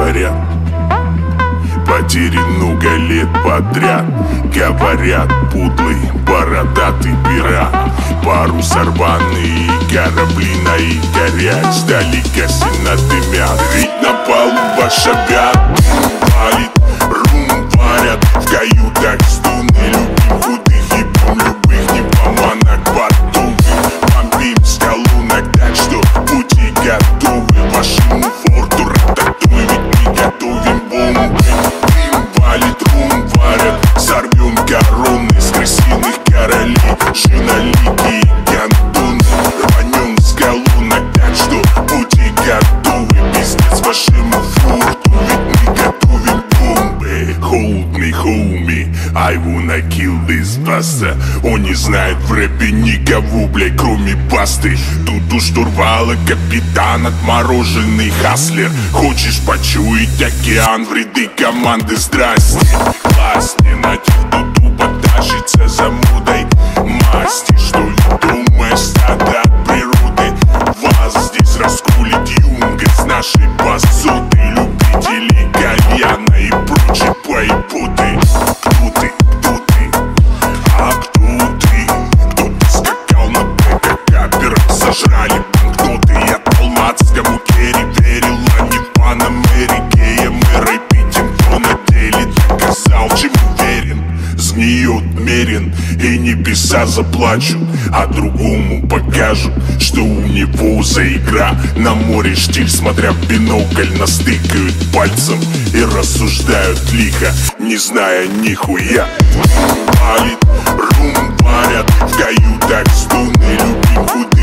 говорят, потери много лет подряд. Говорят, пудлый, бородатый пират. Парус рваный, корабли на их горят. Ждали косина дымят, ведь на палуба шагат. Палит, рум варят, в каютах стуны. Любим худых и бом любых, не поманок потовых. Бомбим с колонок, так что пути готовы. Вашему форту рататуй, ведь мы готовим бомбы. Дым валит, рум варят, сорвем короны с крысиных королей. Шинолики и гандоны, рванем с колонок, так что пути готовы. Пиздец вашему форту, ведь мы готовим бомбы. Hold me, homie, I wanna kill this bastard. Он не знает в рэпе никого, блядь, кроме басты. Тут у штурвала капитан, отмороженный хаслер. Хочешь почуять океан в ряды команды? Здрасте, классный натив, тут потащится за модой масти. Что ли думаешь, стадо от природы? Вас здесь раскулит юнга с нашей посудой. Любители кальяна и прочие поебуты. Кто ты? Кто ты? А кто ты? Кто-то скакал на БК, пират сожрали банкноты. Я талмацкому керри верил, а не в Панамерике. Мы рэпитим, кто на деле доказал, чему верен. Сгниет мерен, и небеса заплачут, а другому покажут, что у него за игра. На море штиль, смотря в бинокль, настыкают пальцем и рассуждают лихо, не зная нихуя. Палит, рум варят, в каютах стуны. Любим худых